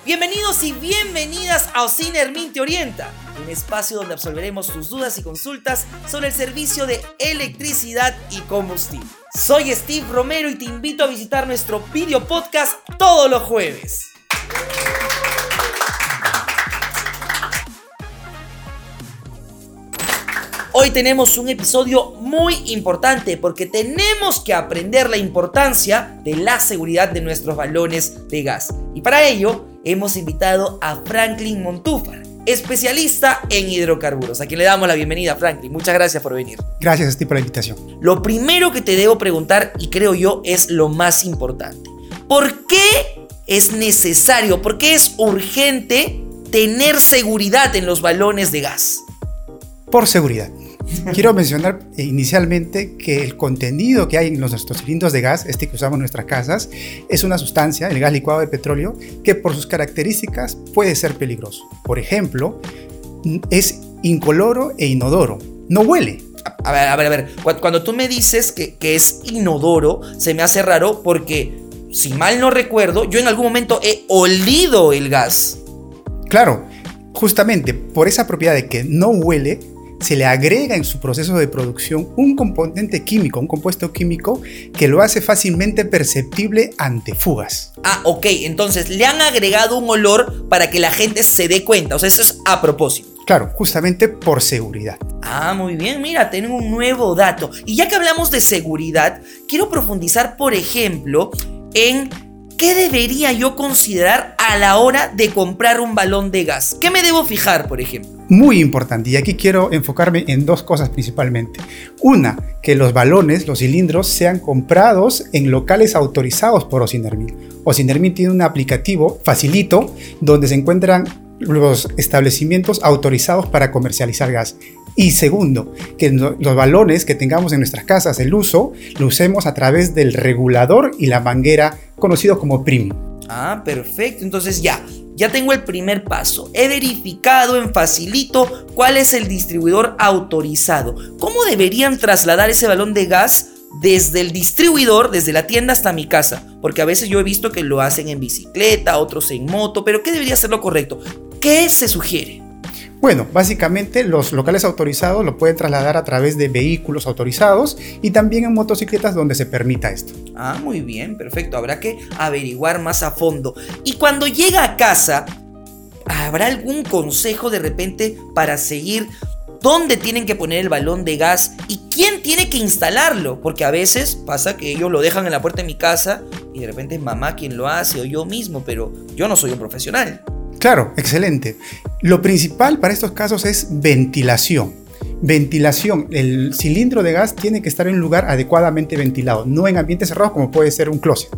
Bienvenidos y bienvenidas a Ocina Hermín Te Orienta, un espacio donde absolveremos tus dudas y consultas sobre el servicio de electricidad y combustible. Soy Steve Romero y te invito a visitar nuestro video podcast todos los jueves. Hoy tenemos un episodio muy importante porque tenemos que aprender la importancia de la seguridad de nuestros balones de gas. Y para ello hemos invitado a Franklin Montúfar, especialista en hidrocarburos, a quien le damos la bienvenida. Franklin, muchas gracias por venir. Gracias, Steve, por la invitación. Lo primero que te debo preguntar, y creo yo, es lo más importante. ¿Por qué es necesario, por qué es urgente tener seguridad en los balones de gas? Por seguridad. Quiero mencionar inicialmente que el contenido que hay en nuestros cilindros de gas, que usamos en nuestras casas, es una sustancia, el gas licuado de petróleo, que por sus características puede ser peligroso. Por ejemplo, es incoloro e inodoro, no huele. A ver, cuando tú me dices que es inodoro, se me hace raro porque, si mal no recuerdo, yo en algún momento he olido el gas. Claro, justamente por esa propiedad de que no huele, se le agrega en su proceso de producción un componente químico, un compuesto químico que lo hace fácilmente perceptible ante fugas. Ah, ok, entonces le han agregado un olor para que la gente se dé cuenta, o sea, eso es a propósito. Claro, justamente por seguridad. Ah, muy bien, mira, tengo un nuevo dato. Y ya que hablamos de seguridad, quiero profundizar, por ejemplo, en ¿qué debería yo considerar a la hora de comprar un balón de gas? ¿Qué me debo fijar, por ejemplo? Muy importante, y aquí quiero enfocarme en dos cosas principalmente. Una, que los balones, los cilindros, sean comprados en locales autorizados por Ocina Hermín. Ocina Hermín tiene un aplicativo facilito donde se encuentran los establecimientos autorizados para comercializar gas. Y segundo, que los balones que tengamos en nuestras casas, el uso, lo usemos a través del regulador y la manguera, conocido como premium. Ah, perfecto. Entonces ya tengo el primer paso. He verificado en Facilito cuál es el distribuidor autorizado. ¿Cómo deberían trasladar ese balón de gas desde el distribuidor, desde la tienda hasta mi casa? Porque a veces yo he visto que lo hacen en bicicleta, otros en moto, pero ¿qué debería ser lo correcto? ¿Qué se sugiere? Bueno, básicamente los locales autorizados lo pueden trasladar a través de vehículos autorizados y también en motocicletas donde se permita esto. Ah, muy bien, perfecto. Habrá que averiguar más a fondo. Y cuando llega a casa, ¿habrá algún consejo de repente para seguir dónde tienen que poner el balón de gas y quién tiene que instalarlo? Porque a veces pasa que ellos lo dejan en la puerta de mi casa y de repente es mamá quien lo hace o yo mismo, pero yo no soy un profesional. Claro, excelente. Lo principal para estos casos es ventilación. Ventilación. El cilindro de gas tiene que estar en un lugar adecuadamente ventilado, no en ambientes cerrados como puede ser un closet.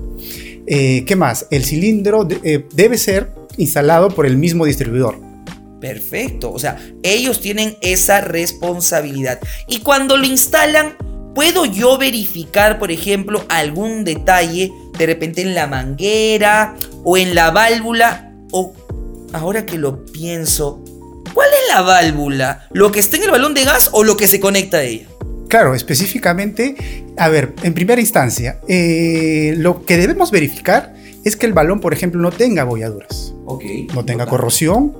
¿Qué más? El cilindro debe ser instalado por el mismo distribuidor. Perfecto, o sea, ellos tienen esa responsabilidad. Y cuando lo instalan, ¿puedo yo verificar, por ejemplo, algún detalle de repente en la manguera o en la válvula? O, ahora que lo pienso, ¿cuál es la válvula? ¿Lo que está en el balón de gas o lo que se conecta a ella? Claro, específicamente, a ver, en primera instancia, lo que debemos verificar es que el balón, por ejemplo, no tenga abolladuras, no tenga corrosión,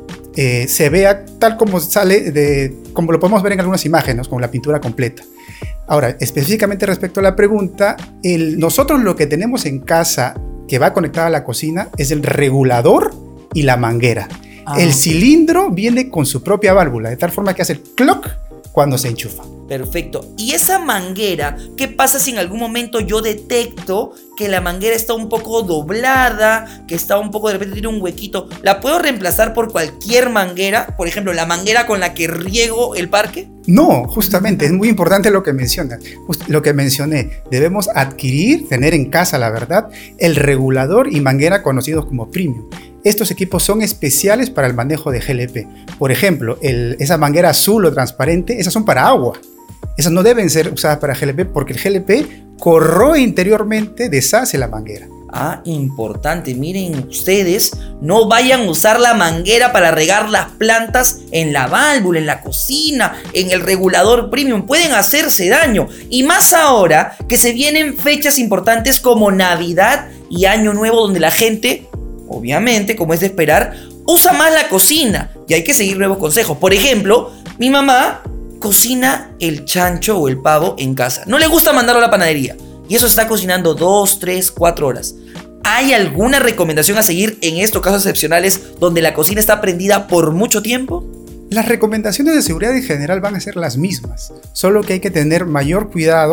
se vea tal como sale, como lo podemos ver en algunas imágenes, con la pintura completa. Ahora, específicamente respecto a la pregunta, nosotros lo que tenemos en casa que va conectada a la cocina es el regulador y la manguera. El cilindro viene con su propia válvula, de tal forma que hace el clock cuando se enchufa. Perfecto. ¿Y esa manguera, qué pasa si en algún momento yo detecto que la manguera está un poco doblada, que está un poco, de repente tiene un huequito? ¿La puedo reemplazar por cualquier manguera? Por ejemplo, la manguera con la que riego el parque. No, justamente, es muy importante lo que mencionas. Lo que mencioné, debemos tener en casa, la verdad, el regulador y manguera conocidos como premium. Estos equipos son especiales para el manejo de GLP. Por ejemplo, esa manguera azul o transparente, esas son para agua. Esas no deben ser usadas para GLP porque el GLP corroe interiormente, deshace la manguera. Ah, importante, miren ustedes, no vayan a usar la manguera para regar las plantas en la válvula, en la cocina, en el regulador premium, pueden hacerse daño. Y más ahora que se vienen fechas importantes como Navidad y Año Nuevo, donde la gente obviamente, como es de esperar, usa más la cocina y hay que seguir nuevos consejos. Por ejemplo, mi mamá cocina el chancho o el pavo en casa. No le gusta mandarlo a la panadería y eso está cocinando 2, 3, 4 horas. ¿Hay alguna recomendación a seguir en estos casos excepcionales donde la cocina está prendida por mucho tiempo? Las recomendaciones de seguridad en general van a ser las mismas, solo que hay que tener mayor cuidado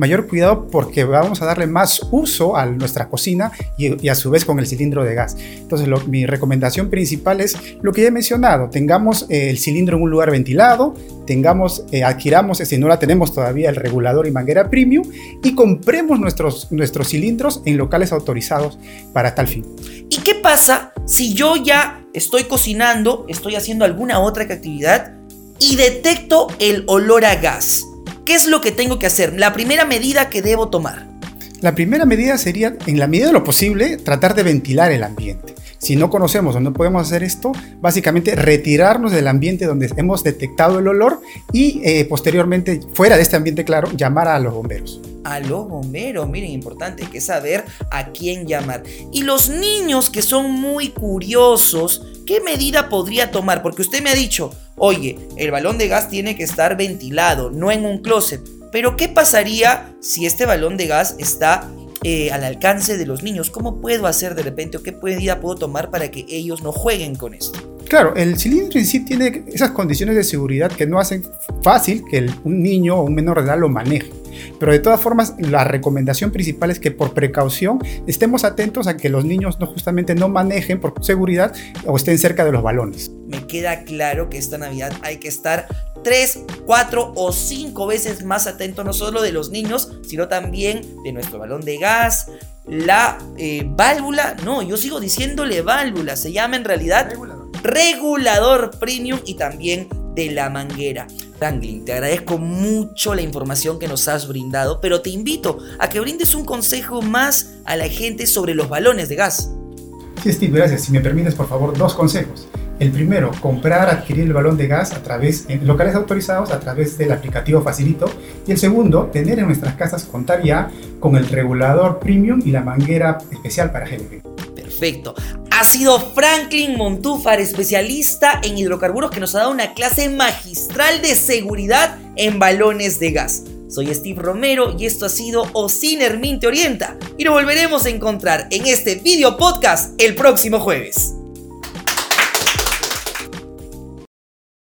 porque vamos a darle más uso a nuestra cocina y a su vez con el cilindro de gas. Entonces mi recomendación principal es lo que ya he mencionado, tengamos el cilindro en un lugar ventilado, adquiramos, si no la tenemos todavía, el regulador y manguera premium y compremos nuestros cilindros en locales autorizados para tal fin. ¿Y qué pasa si yo ya estoy cocinando, estoy haciendo alguna otra actividad y detecto el olor a gas? ¿Qué es lo que tengo que hacer? La primera medida que debo tomar. La primera medida sería, en la medida de lo posible, tratar de ventilar el ambiente. Si no conocemos o no podemos hacer esto, básicamente retirarnos del ambiente donde hemos detectado el olor y posteriormente, fuera de este ambiente claro, llamar a los bomberos. A los bomberos, miren, importante que saber a quién llamar. Y los niños que son muy curiosos, ¿qué medida podría tomar? Porque usted me ha dicho, oye, el balón de gas tiene que estar ventilado, no en un closet. Pero ¿qué pasaría si este balón de gas está al alcance de los niños? ¿Cómo puedo hacer de repente o qué medida puedo tomar para que ellos no jueguen con esto? Claro, el cilindro en sí tiene esas condiciones de seguridad que no hacen fácil que un niño o un menor de edad lo maneje. Pero de todas formas, la recomendación principal es que por precaución estemos atentos a que los niños no manejen por seguridad o estén cerca de los balones. Me queda claro que esta Navidad hay que estar 3, 4 o 5 veces más atentos, no solo de los niños, sino también de nuestro balón de gas, la válvula, no, yo sigo diciéndole válvula, se llama en realidad regulador premium y también de la manguera. Franklin, te agradezco mucho la información que nos has brindado, pero te invito a que brindes un consejo más a la gente sobre los balones de gas. Sí, Steve, gracias. Si me permites, por favor, 2 consejos. El primero, adquirir el balón de gas en locales autorizados a través del aplicativo Facilito. Y el segundo, tener en nuestras casas, contar ya con el regulador premium y la manguera especial para GLP. Perfecto. Ha sido Franklin Montúfar, especialista en hidrocarburos, que nos ha dado una clase magistral de seguridad en balones de gas. Soy Steve Romero y esto ha sido Ocin Hermin te orienta. Y nos volveremos a encontrar en este video podcast el próximo jueves.